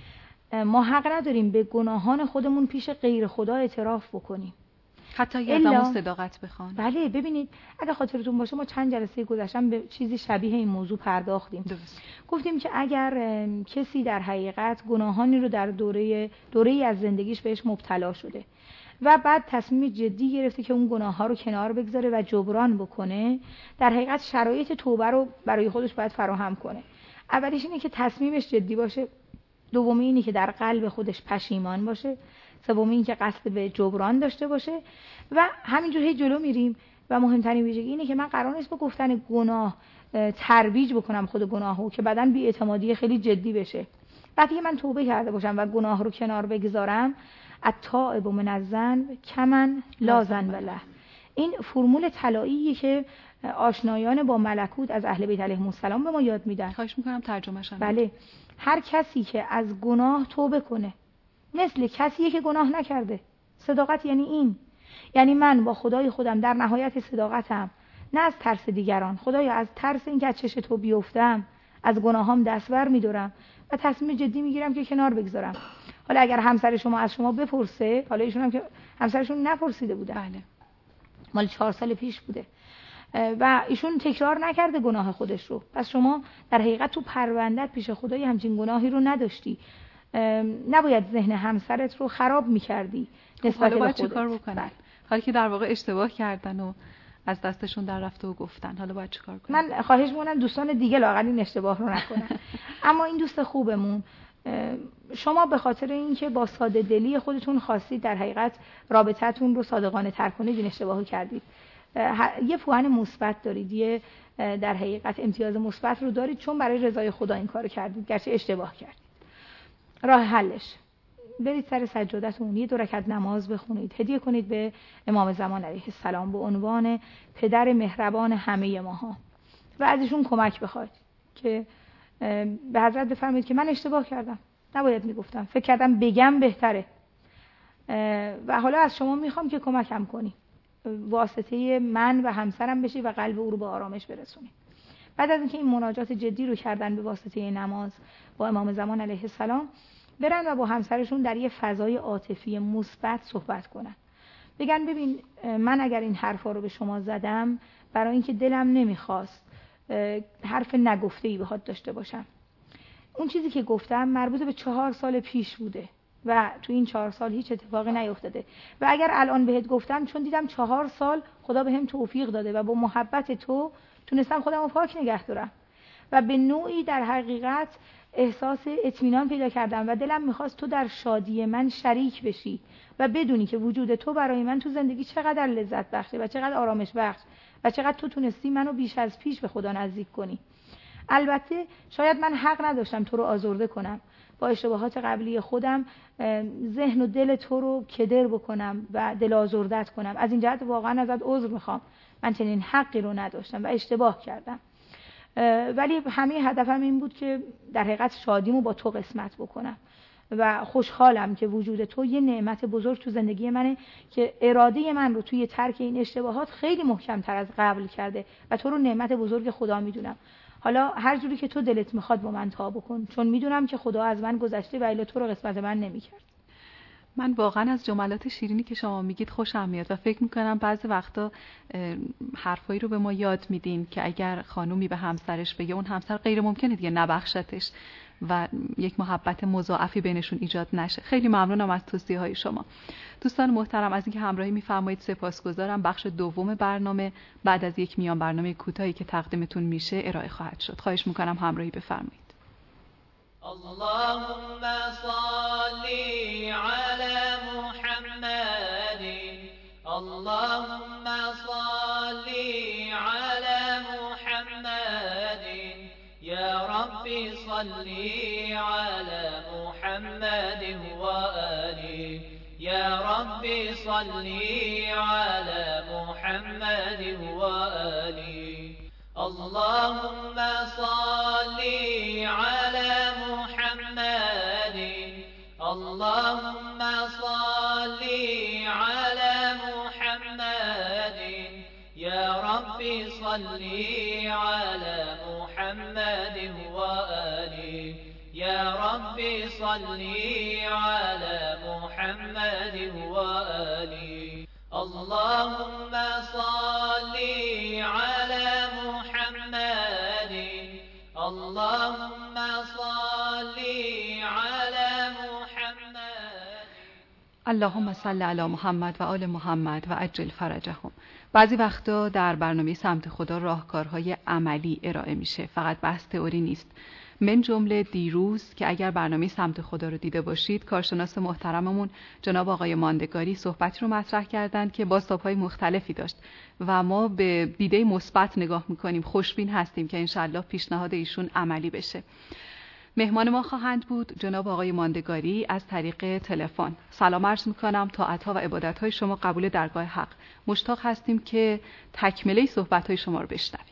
ما حق نداریم به گناهان خودمون پیش غیر خدا اعتراف بکنیم، حتی اگه ازمون صداقت بخوان. بله ببینید، اگه خاطرتون باشه ما چند جلسه گذشتم به چیزی شبیه این موضوع پرداختیم. درست. گفتیم که اگر کسی در حقیقت گناهانی رو در دوره دوره‌ای از زندگیش بهش مبتلا شده و بعد تصمیم جدی گرفته که اون گناه‌ها رو کنار بگذاره و جبران بکنه، در حقیقت شرایط توبه رو برای خودش باید فراهم کنه. اولیش اینه که تصمیمش جدی باشه، دومی اینه که در قلب خودش پشیمان باشه، سومی این که قصد به جبران داشته باشه و همینجور هی جلو میریم. و مهمترین ویژگی اینه که من قرار نیست با گفتن گناه ترویج بکنم خود گناهو که بعداً بی‌اعتمادی خیلی جدی بشه. وقتی من توبه کرده باشم و گناه رو کنار بگذارم، التائب من الذنب کمن لا ذنب له. این فرمول طلاییه که آشنایان با ملکوت از اهل بیت علیهم السلام به ما یاد میدن. خواهش میکنم ترجمه‌ش کنم. بله، هر کسی که از گناه توبه کنه مثل کسیه که گناه نکرده. صداقت یعنی این، یعنی من با خدای خودم در نهایت صداقتم، نه از ترس دیگران، خدایا از ترس این که از چش تو بیفتم از گناهام دست بر میدارم و تصمیم جدی میگیرم که کنار بگذارم. حالا اگر همسر شما از شما بپرسه، حالا ایشون هم که همسرشون نپرسیده بوده، بله، مال چهار سال پیش بوده و ایشون تکرار نکرده گناه خودش رو، پس شما در حقیقت تو پروندت پیش خدای همچین گناهی رو نداشتی، نباید ذهن همسرت رو خراب میکردی نسبت به خودت. چه کار بکنن؟ حالا که در واقع اشتباه کردن و از دستشون در رفته و گفتن، حالا باید چیکار کنن؟ من خواهش می‌کنم دوستان دیگه لااقل این اشتباه رو نکنن. اما این دوست خوبمون، شما به خاطر اینکه با ساده دلی خودتون خواستید در حقیقت رابطتون رو صادقانه تر کنید، این اشتباهو کردید. یه پوان مثبت دارید، یه در حقیقت امتیاز مثبت رو دارید، چون برای رضای خدا این کارو کردید، گرچه اشتباه کردید. راه حلش، برید سر سجادتون یه دو رکعت نماز بخونید، هدیه کنید به امام زمان علیه السلام به عنوان پدر مهربان همه ماها و از ایشون کمک بخواید که به حضرت بفرمایید که من اشتباه کردم، نباید میگفتم، فکر کردم بگم بهتره و حالا از شما میخوام که کمکم کنی، واسطه من و همسرم بشی و قلب او رو به آرامش برسونی. بعد از اینکه این مناجات جدی رو کردن به واسطه نماز با امام زمان علیه السلام، برن و با همسرشون در یه فضای عاطفی مثبت صحبت کنن. بگن ببین من اگر این حرفا رو به شما زدم برای اینکه دلم نمیخواست حرف نگفته‌ای بهات داشته باشم. اون چیزی که گفتم مربوط به چهار سال پیش بوده و تو این چهار سال هیچ اتفاقی نیفتاده و اگر الان بهت گفتم چون دیدم چهار سال خدا بهم توفیق داده و با محبت تو تونستم خودم رو پاک نگه دارم و به نوعی در حقیقت احساس اطمینان پیدا کردم و دلم میخواست تو در شادی من شریک بشی و بدونی که وجود تو برای من تو زندگی چقدر لذت بخشه و چقدر آرامش بخش و چقدر تو تونستی منو بیش از پیش به خدا نزدیک کنی. البته شاید من حق نداشتم تو رو آزرده کنم، با اشتباهات قبلی خودم ذهن و دل تو رو کدر بکنم و دل آزردت کنم. از این جهت واقعا ازت عذر میخوام، من چنین حقی رو نداشتم و اشتباه کردم. ولی همه هدفم این بود که در حقیقت شادیمو با تو قسمت بکنم و خوشحالم که وجود تو یه نعمت بزرگ تو زندگی منه که اراده من رو توی ترک این اشتباهات خیلی محکم‌تر از قبل کرده و تو رو نعمت بزرگ خدا میدونم. حالا هر جوری که تو دلت میخواد با من تا بکن، چون میدونم که خدا از من گذشته و الا تو رو قسمت من نمیکرد. من واقعا از جملات شیرینی که شما میگید خوشم میاد و فکر میکنم بعضی وقتا حرفایی رو به ما یاد میدین که اگر خانومی به همسرش بگه اون همسر غیر ممکنه دیگه نبخشتش و یک محبت مضاعفی بینشون ایجاد نشه. خیلی ممنونم از توصیه های شما. دوستان محترم، از اینکه همراهی میفرمایید سپاسگزارم. بخش دوم برنامه بعد از یک میان برنامه کوتاهی که تقدیمتون میشه ارائه خواهد شد. خواهش میکنم همراهی بفرمایید. اللهم صل على محمد اللهم صل على محمد يا ربي صل على محمد وآله يا ربي صل على محمد وآله اللهم صل على محمد اللهم صل على محمد يا ربي صل على محمد وآله يا ربي صل على محمد وآله اللهم صل على محمد اللهم صل على محمد اللهم صل علی محمد و آل محمد و عجل فرجهم. بعضی وقتا در برنامه سمت خدا راهکارهای عملی ارائه میشه، فقط بحث تئوری نیست. من جمله دیروز که اگر برنامه سمت خدا رو دیده باشید، کارشناس محترممون جناب آقای ماندگاری صحبتی رو مطرح کردند که بازتاب‌های مختلفی داشت و ما به دیده مثبت نگاه میکنیم، خوشبین هستیم که انشالله پیشنهاد ایشون عملی بشه. مهمان ما خواهند بود جناب آقای ماندگاری از طریق تلفن. سلام عرض میکنم، طاعت‌ها و عبادت‌های شما قبول درگاه حق. مشتاق هستیم که تکمله صحبت‌های شما رو بشنویم.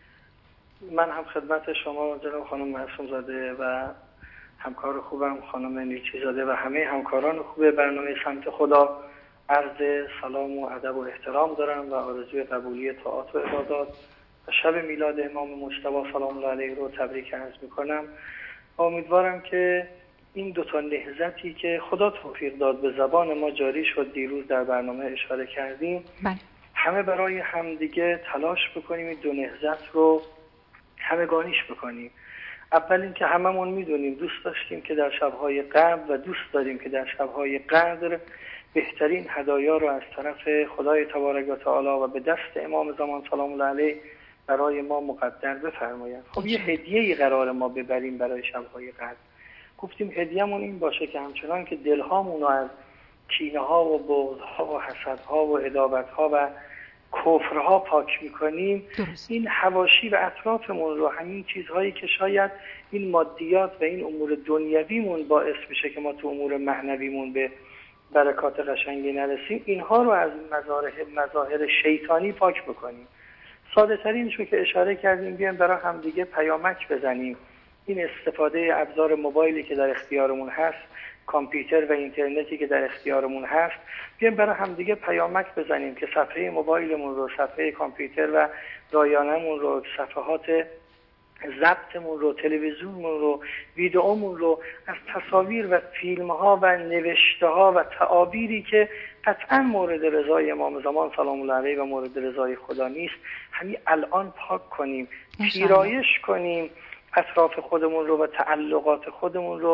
من هم خدمت شما جناب خانم معصوم زاده و همکار خوبم خانم نیچی زاده و همه همکاران خوب برنامه سمت خدا عرض سلام و ادب و احترام دارم و آرزوی قبولی طاعات و عبادات و شب میلاد امام مجتبی سلام الله علیه رو تبریک عرض میکنم. امیدوارم که این دو تا نهضتی که خدا توفیق داد به زبان ما جاری شد، دیروز در برنامه اشاره کردیم، بله. همه برای همدیگه تلاش بکنیم این دو نهضت رو همگانیش بکنیم. اول این که هممون میدونیم دوست داشتیم که در شبهای قبل و دوست داریم که در شبهای قدر بهترین هدایا رو از طرف خدای تبارک و تعالی و به دست امام زمان سلام الله علیه برای ما مقدر بفرمایند. خب یه هدیه‌ای قرار ما ببریم برای شبهای قدر. گفتیم هدیه‌مون این باشه که همچنان که دلهامون رو از کینه‌ها و بغض‌ها و حسدها و عداوت‌ها و کفرها پاک میکنیم، این حواشی و اطرافمون رو، همین چیزهایی که شاید این مادیات و این امور دنیویمون باعث میشه که ما تو امور معنویمون به برکات قشنگی نرسیم، اینها رو از مظاهر مظاهر شیطانی پاک بکنیم. ساده ترینشون که اشاره کردیم، بیایم برای هم دیگه پیامک بزنیم. این استفاده ابزار موبایلی که در اختیارمون هست، کامپیوتر و اینترنتی که در اختیارمون هست، بیایم برای همدیگه پیامک بزنیم که صفحه موبایلمون رو، صفحه کامپیوتر و رایانمون رو، صفحات ضبطمون رو، تلویزیونمون رو، ویدئومون رو از تصاویر و فیلم‌ها و نوشته‌ها و تعابیری که قطعاً مورد رضای امام زمان سلام الله علیه و مورد رضای خدا نیست، همین الان پاک کنیم، ویرایش کنیم اطراف خودمون رو و تعلقات خودمون رو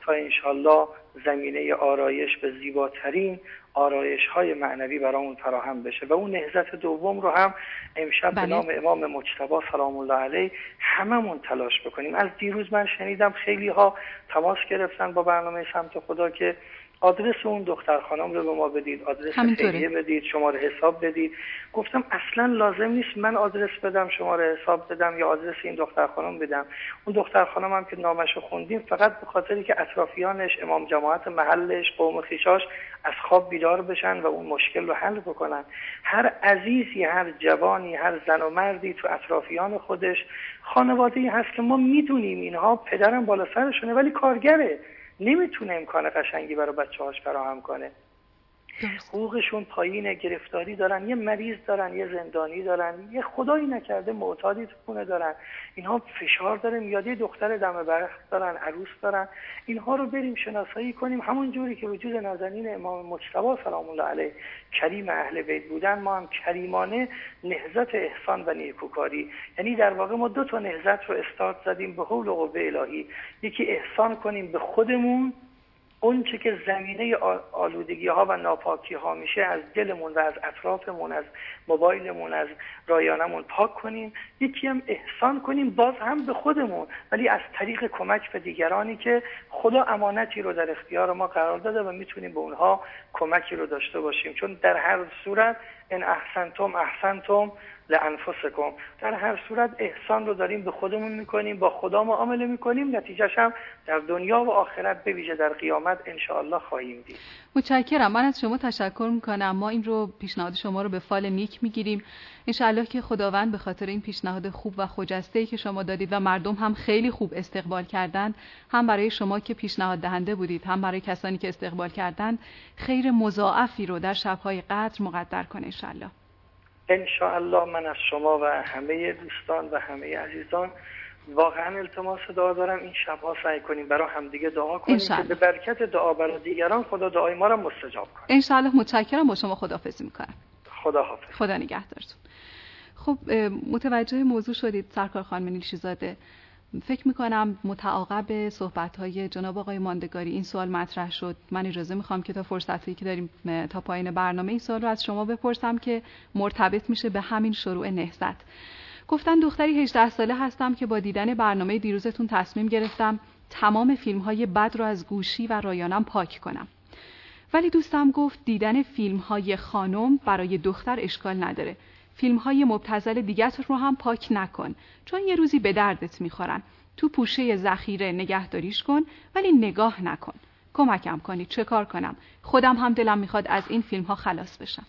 تا انشالله زمینه آرایش به زیباترین آرایش های معنوی برامون فراهم بشه. و اون نهضت دوم رو هم امشب بله. به نام امام مجتبی سلام الله علیه هممون تلاش بکنیم. از دیروز من شنیدم خیلی ها تماس گرفتن با برنامه سمت خدا که آدرس اون دختر خانم رو به ما بدید، آدرس خیریه بدید، شماره حساب بدید. گفتم اصلا لازم نیست من آدرس بدم، شماره حساب بدم یا آدرس این دختر خانم بدم. اون دختر خانم هم که نامش رو خوندیم فقط به خاطری که اطرافیانش، امام جماعت محلش، قوم خویشاش از خواب بیدار بشن و اون مشکل رو حل بکنن. هر عزیزی، هر جوانی، هر زن و مردی تو اطرافیان خودش خانواده‌ای هست که ما میدونیم اینها پدرم بالا سرشونه ولی کارگره، نمیتونه امکان قشنگی برای بچه‌هاش فراهم کنه، حقوقشون پایینه، گرفتاری دارن، یه مریض دارن، یه زندانی دارن، یه خدایی نکرده معتادی تو خونه دارن، اینها فشار داره، میادی دختر دم برخ دارن، عروس دارن. اینها رو بریم شناسایی کنیم همون جوری که وجود نازنین امام مجتبی سلام الله علیه کریم اهل بیت بودن، ما هم کریمانه نهضت احسان و نیکوکاری، یعنی در واقع ما دو تا نهضت رو استارت زدیم به حول و قوه الهی. یکی احسان کنیم به خودمون، اون چه که زمینه آلودگی ها و ناپاکی ها میشه از دلمون و از اطرافمون، از موبایلمون، از رایانمون پاک کنیم. یکی هم احسان کنیم باز هم به خودمون، ولی از طریق کمک به دیگرانی که خدا امانتی رو در اختیار ما قرار داده و میتونیم به اونها کمکی رو داشته باشیم. چون در هر صورت ان احسنتم احسنتم لانفسکم، در هر صورت احسان رو داریم به خودمون میکنیم، با خدا معامله میکنیم، نتیجهش هم در دنیا و آخرت به ویژه در قیامت ان شاء الله خواهیم دید. متشکرم. من از شما تشکر میکنم. ما این رو پیشنهاد شما رو به فال نیک میگیریم. ان شاء الله که خداوند به خاطر این پیشنهاد خوب و خجسته‌ای که شما دادید و مردم هم خیلی خوب استقبال کردند، هم برای شما که پیشنهاد دهنده بودید، هم برای کسانی که استقبال کردند، خیر مضاعفی رو در شب‌های قدر مقدر کنه ان شاء الله. ان شاء الله من از شما و همه دوستان و همه عزیزان واقعا التماس دعا دارم این شب‌ها سعی کنیم برای همدیگه دعا کنیم که به برکت دعا برای دیگران خدا دعای ما را مستجاب کنه. ان شاء الله. متشکرم. با شما خداحافظی می‌کنم. خدا حافظ. خدا نگهدارتون. خب متوجه موضوع شدید سرکار خانم نیلشی‌زاده. فکر میکنم متعاقب صحبت‌های جناب آقای ماندگاری این سوال مطرح شد. من اجازه میخوام که تا فرصتی که داریم تا پایان برنامه این سوال رو از شما بپرسم که مرتبط میشه به همین شروع نهضت. گفتن دختری هجده ساله هستم که با دیدن برنامه دیروزتون تصمیم گرفتم تمام فیلم‌های بد رو از گوشی و رایانم پاک کنم. ولی دوستم گفت دیدن فیلم‌های خانم برای دختر اشکال نداره. فیلم‌های مبتذل دیگه رو هم پاک نکن، چون یه روزی به دردت میخورن. تو پوشه ذخیره نگهداریش کن ولی نگاه نکن. کمکم کنید چه کار کنم؟ خودم هم دلم میخواد از این فیلم‌ها خلاص بشم.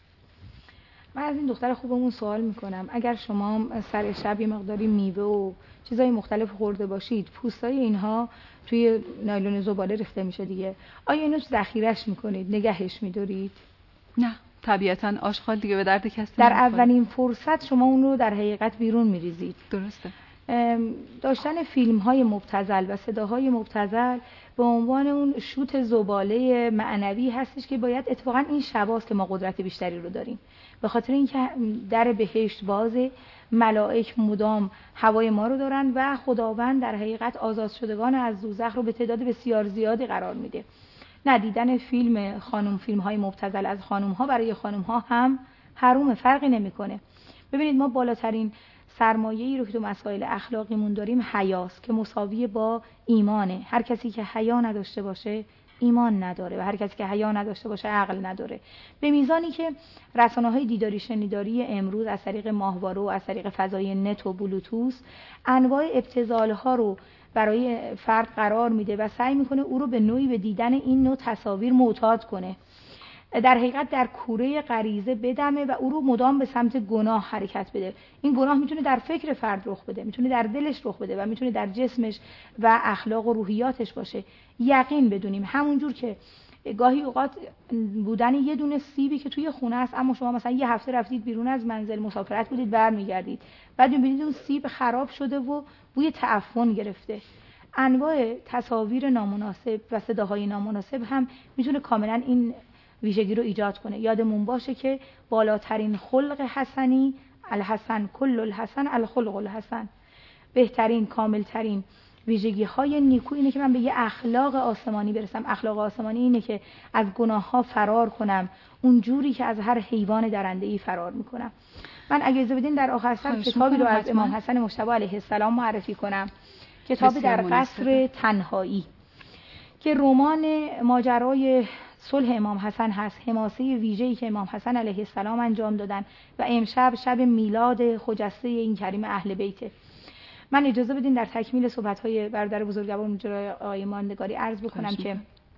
من از این دختر خوبمون سوال میکنم، اگر شما سر شب یه مقداری میوه و چیزای مختلف خورده باشید، پوستای اینها توی نایلون زباله ریخته میشه دیگه، آیا اینو ذخیره‌اش میکنید، نگهش میدارید؟ نه، طبیعتاً آشغال دیگه به درد کسی در اولین فرصت شما اون رو در حقیقت بیرون میریزید. درسته. داشتن فیلم های مبتذل و صداهای مبتذل به عنوان اون شوت زباله معنوی هستش که باید اتفاقا این شباست که ما قدرت بیشتری رو داریم، به خاطر اینکه در بهشت بازه، ملائک مدام هوای ما رو دارن و خداوند در حقیقت آزاد شدگان از دوزخ رو به تعداد بسیار زیادی قرار میده. ندیدن فیلم خانم، فیلم های مبتذل از خانم ها برای خانم ها هم حروم، فرقی نمیکنه. ببینید ما بالاترین سرمایه‌ای رو که تو مسائل اخلاقیمون داریم حیاست که مساوی با ایمانه. هر کسی که حیا نداشته باشه ایمان نداره و هر کسی که حیا نداشته باشه عقل نداره. به میزانی که رسانه‌های دیداری شنیداری امروز از طریق ماهواره و از طریق فضای نت و بلوتوث انواع ابتذال‌ها رو برای فرد قرار میده و سعی میکنه او رو به نوعی به دیدن این نوع تصاویر معتاد کنه، در حقیقت در کوره غریزه بدمه و او رو مدام به سمت گناه حرکت بده. این گناه میتونه در فکر فرد رخ بده، میتونه در دلش رخ بده و میتونه در جسمش و اخلاق و روحیاتش باشه. یقین بدونیم همونجور که گاهی اوقات بودن یه دونه سیبی که توی خونه است، اما شما مثلا یه هفته رفتید بیرون از منزل مسافرت بودید برمیگردید، بعد میبینید اون سیب خراب شده و بوی تعفن گرفته. انواع تصاویر نامناسب و صداهای نامناسب هم میتونه کاملا این ویژگی رو ایجاد کنه. یادمون باشه که بالاترین خلق حسنی الحسن کل الحسن الخلق الحسن، بهترین کاملترین ویژگی های نیکو اینه که من به یه اخلاق آسمانی برسم. اخلاق آسمانی اینه که از گناه ها فرار کنم، اون جوری که از هر حیوان درنده‌ای فرار میکنم. من اگه اجازه بدین در آخر سر کتابی رو از امام حسن مجتبی علیه السلام معرفی کنم، کتاب در قصر تنهایی که رمان ماجرای صلح امام حسن هست، حماسه ویژه‌ای که امام حسن علیه السلام انجام دادن و امشب شب میلاد خجسته این کریم اهل بیته. من اجازه بدین در تکمیل صحبت‌های برادر بزرگوار مجری آقای ماندگاری عرض بکنم که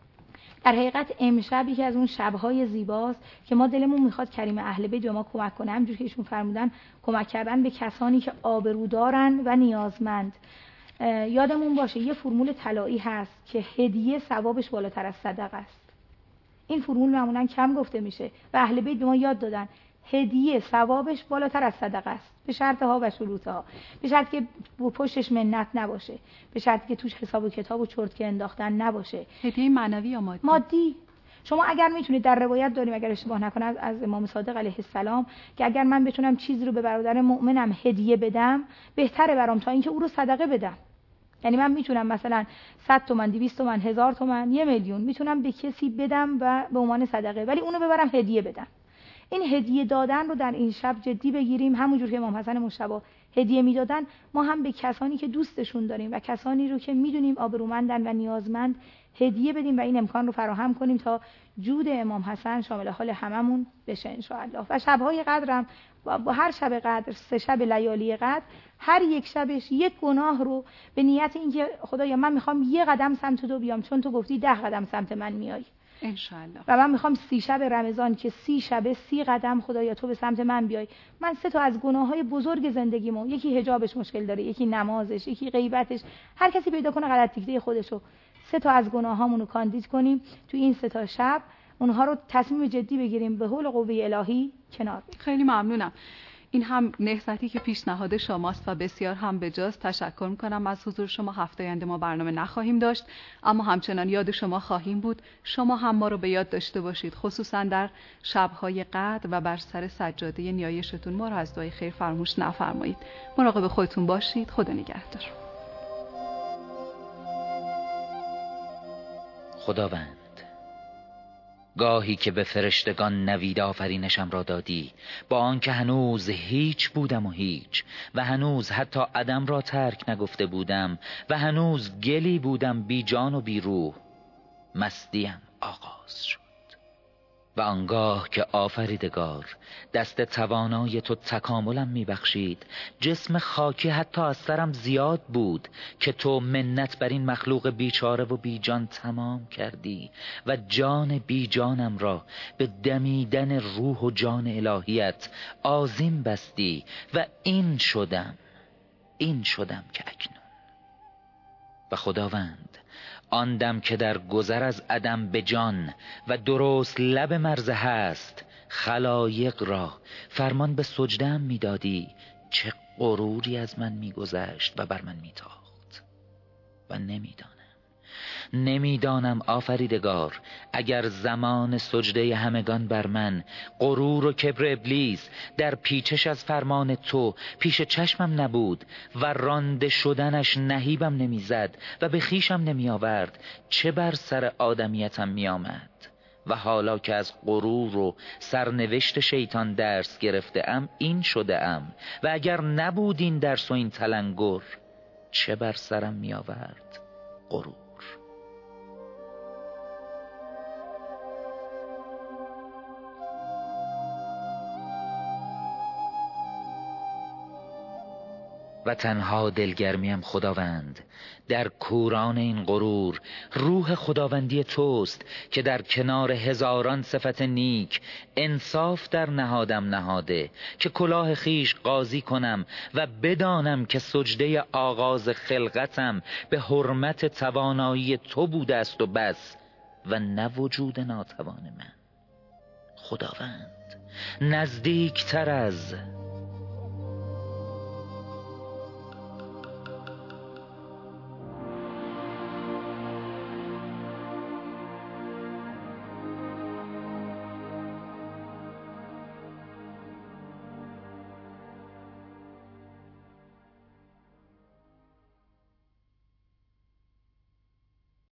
در حقیقت امشب یکی از اون شب‌های زیباست که ما دلمون میخواد کریم اهل بیت به ما کمک کنه، همونجوری که ایشون فرمودن کمک کردن به کسانی که آبرو دارن و نیازمند. یادمون باشه یه فرمول طلایی هست که هدیه ثوابش بالاتر از صدقه است. این فرمول معمولاً کم گفته میشه و اهل بیت به ما یاد دادن هدیه ثوابش بالاتر از صدقه است، به شرط ها و شروط ها، به شرط که پشتش منت نباشه، به شرط که توش حساب و کتاب و چرتکه انداختن نباشه. هدیه معنوی یا مادی؟ مادی. شما اگر میتونید، در روایت داریم اگر اشتباه نکنم از امام صادق علیه السلام که اگر من بتونم چیزی رو به برادر مؤمنم هدیه بدم بهتره برام تا اینکه او رو صدقه بدم. یعنی من میتونم مثلا صد تومن، دویست تومن، هزار تومن، یه میلیون میتونم به کسی بدم و به عنوان صدقه، ولی اونو ببرم هدیه بدم. این هدیه دادن رو در این شب جدی بگیریم، همونجور که امام حسن مجتبی هدیه میدادن، ما هم به کسانی که دوستشون داریم و کسانی رو که میدونیم آبرومندن و نیازمند هدیه بدیم و این امکان رو فراهم کنیم تا جود امام حسن شامل حال هممون بشه ان شاء الله. و شب‌های قدرم با هر شب قدر، سه شب لیالی قدر، هر یک شبش یک گناه رو به نیت اینکه خدایا من میخوام یه قدم سمت تو بیام چون تو گفتی ده قدم سمت من میای انشالله، و من میخوام سی شب رمضان که سی شب سی قدم خدایا تو به سمت من بیای. من سه تا از گناههای بزرگ زندگیمو، یکی حجابش مشکل داره، یکی نمازش، یکی غیبتش، هر کسی پیدا کنه غلط تیکه خودشو، سه تا از گناهامونو کاندید کنیم تو این سه تا شب، اونها رو تصمیم جدی بگیریم به حول قوه الهی کنار بگیریم. خیلی ممنونم. این هم نهضتی که پیشنهاد شماست و بسیار هم بجاست. تشکر میکنم از حضور شما. هفته آینده ما برنامه نخواهیم داشت، اما همچنان یاد شما خواهیم بود. شما هم ما رو به یاد داشته باشید، خصوصا در شب‌های قدر و بر سر سجاده نیایشتون ما رو از دعای خیر فراموش نفرمایید. مراقب خودتون باشید. خدا نگهدار. خداوند، گاهی که به فرشتگان نوید آفرینشم را دادی، با آنکه هنوز هیچ بودم و هیچ، و هنوز حتی عدم را ترک نگفته بودم و هنوز گلی بودم بی جان و بی روح، مستیم آغاز شد. و آنگاه که آفریدگار دست توانای تو تکاملم میبخشید، جسم خاکی حتی از سرم زیاد بود که تو منت بر این مخلوق بیچاره و بیجان تمام کردی و جان بیجانم را به دمیدن روح و جان الهیت عظیم بستی و این شدم این شدم که اکنون. و خداوند، آن دم که در گذر از عدم به جان و درست لب مرز هست خلایق را فرمان به سجده‌ام میدادی، چه غروری از من میگذشت و بر من میتاخت. و نمیدانم نمیدانم آفریدگار، اگر زمان سجده همگان بر من غرور و کبر ابلیس در پیچش از فرمان تو پیش چشمم نبود و رانده شدنش نهیبم نمیزد و به خیشم نمی آورد، چه بر سر آدمیتم می آمد. و حالا که از غرور و سرنوشت شیطان درس گرفته ام، این شده ام، و اگر نبود این درس و این تلنگر، چه بر سرم می آورد؟ غرور. و تنها دلگرمیم خداوند در کوران این غرور روح خداوندی توست که در کنار هزاران صفت نیک انصاف در نهادم نهاده، که کلاه خیش قاضی کنم و بدانم که سجده آغاز خلقتم به حرمت توانایی تو بوده است و بس، و نه وجود ناتوان من. خداوند، نزدیکتر از